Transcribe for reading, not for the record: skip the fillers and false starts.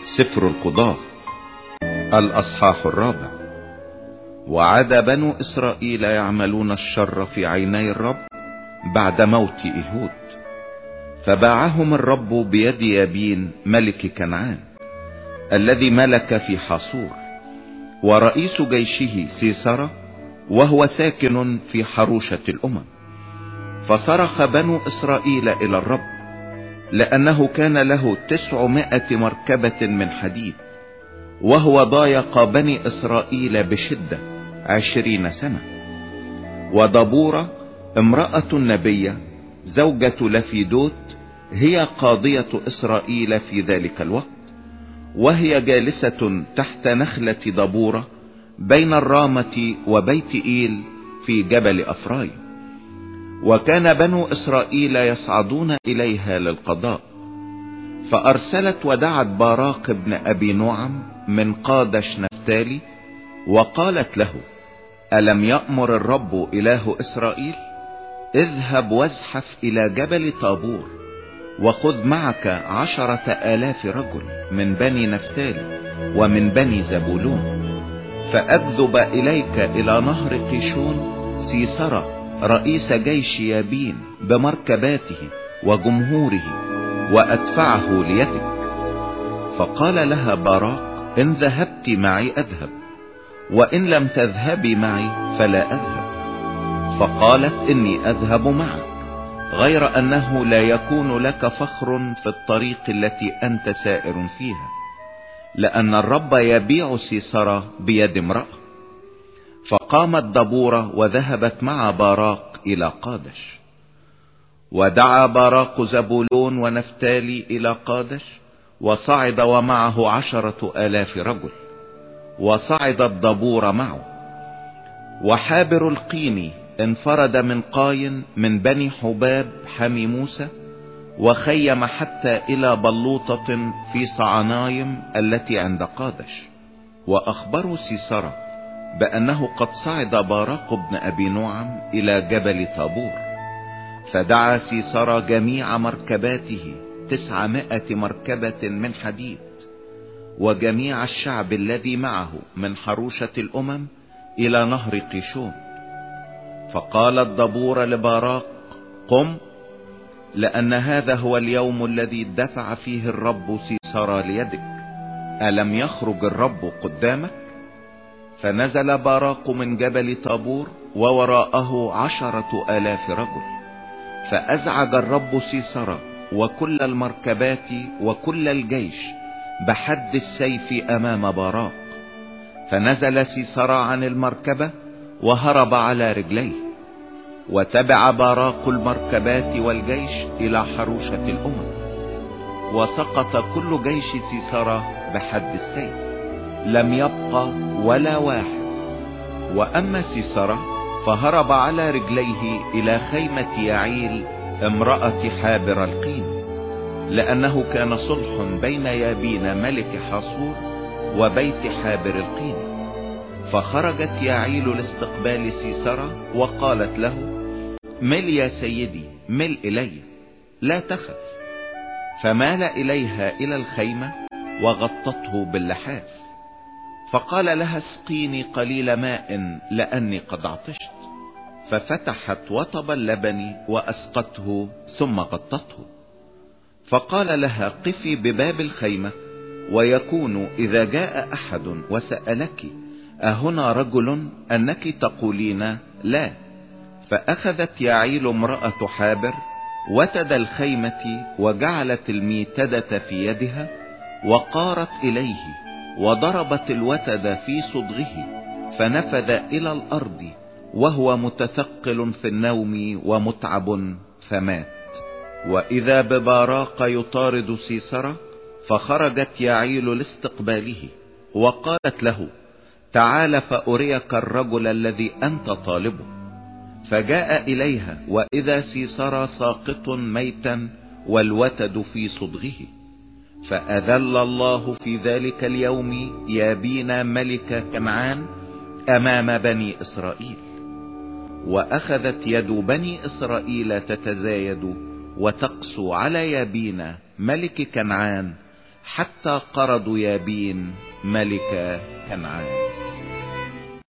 سفر القضاة الأصحاح 4. وعاد بنو إسرائيل يعملون الشر في عيني الرب بعد موت إيهود، فباعهم الرب بيد يابين ملك كنعان الذي ملك في حاصور، ورئيس جيشه سيسرا، وهو ساكن في حروشة الأمم. فصرخ بنو إسرائيل إلى الرب، لأنه كان له 900 مركبة من حديد، وهو ضايق بني إسرائيل بشدة 20 سنة. ودبورة امرأة النبية زوجة لفيدوت هي قاضية إسرائيل في ذلك الوقت، وهي جالسة تحت نخلة دبورة بين الرامة وبيت إيل في جبل أفرايم. وكان بنو إسرائيل يصعدون إليها للقضاء، فأرسلت ودعت باراق بن أبي نعم من قادش نفتالي، وقالت له: ألم يأمر الرب إله إسرائيل؟ اذهب وازحف إلى جبل طابور، وخذ معك 10,000 رجل من بني نفتالي ومن بني زبولون، فأجذب إليك إلى نهر قيشون سيسرا رئيس جيش يابين بمركباته وجمهوره، وأدفعه ليدك. فقال لها باراق: إن ذهبت معي أذهب، وإن لم تذهبي معي فلا أذهب. فقالت: إني أذهب معك، غير أنه لا يكون لك فخر في الطريق التي أنت سائر فيها، لأن الرب يبيع سيسرا بيد امرأة. فقامت دبورة وذهبت مع باراق إلى قادش. ودعا باراق زبولون ونفتالي إلى قادش، وصعد ومعه 10,000 رجل، وصعدت دبورة معه. وحابر القيني انفرد من قاين من بني حباب حمي موسى، وخيم حتى إلى بلوطة في صعنايم التي عند قادش. وأخبروا سيسرا بأنه قد صعد باراق بن أبي نعم إلى جبل طابور. فدعا سيسرا جميع مركباته 900 مركبة من حديد، وجميع الشعب الذي معه من حروشة الأمم إلى نهر قيشون. فقالت دبورة لباراق: قم، لأن هذا هو اليوم الذي دفع فيه الرب سيسرا ليدك. ألم يخرج الرب قدامك؟ فنزل باراق من جبل طابور، ووراءه 10,000 رجل. فأزعج الرب سيسرا وكل المركبات وكل الجيش بحد السيف أمام باراق. فنزل سيسرا عن المركبة وهرب على رجليه، وتبع باراق المركبات والجيش إلى حروشة الأمم. وسقط كل جيش سيسرا بحد السيف، لم يبقى ولا واحد. وأما سيسرا فهرب على رجليه إلى خيمة يعيل امرأة حابر القين، لأنه كان صلح بين يابين ملك حاصور وبيت حابر القين. فخرجت يعيل لاستقبال سيسرا، وقالت له: مل يا سيدي، مل إلي، لا تخف. فمال إليها إلى الخيمة وغطته باللحاف. فقال لها: اسقيني قليل ماء لأني قد عطشت. ففتحت وطب اللبن وأسقته ثم غطته. فقال لها: قفي بباب الخيمة، ويكون إذا جاء أحد وسألك: أهنا رجل؟ أنك تقولين لا. فأخذت يعيل امرأة حابر وتد الخيمة، وجعلت الميتدة في يدها، وقارت إليه وضربت الوتد في صدغه، فنفذ إلى الأرض وهو متثقل في النوم ومتعب، فمات. وإذا بباراق يطارد سيسرا، فخرجت يعيل لاستقباله، وقالت له: تعال فأريك الرجل الذي أنت طالبه. فجاء إليها، وإذا سيسرا ساقط ميتا والوتد في صدغه. فأذل الله في ذلك اليوم يابين ملك كنعان أمام بني إسرائيل. وأخذت يد بني إسرائيل تتزايد وتقسو على يابين ملك كنعان، حتى قرضوا يابين ملك كنعان.